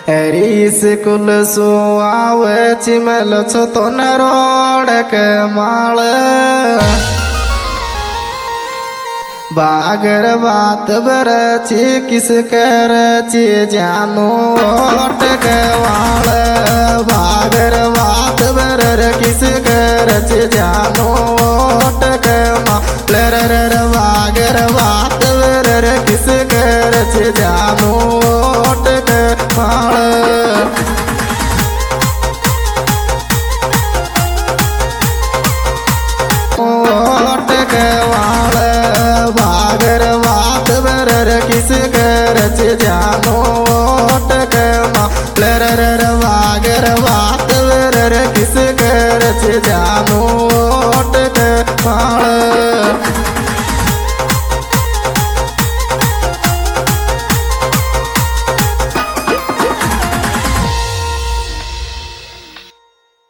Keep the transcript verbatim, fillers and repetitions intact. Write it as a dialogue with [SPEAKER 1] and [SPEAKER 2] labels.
[SPEAKER 1] हरीस कुल सुआवे चिमल छो तो न रोड के माल बागर बात बरची किस कर ची जानो ओट के वाल बागर बात बर किस कर ची जानो ओट के माल रर बागर बात बर किस कर ची जानो ओट के माल ओट के वाल बागर बात बर किस कर जानो ओट के माल रर बागर बात बर किस कर जानो ओट के माल।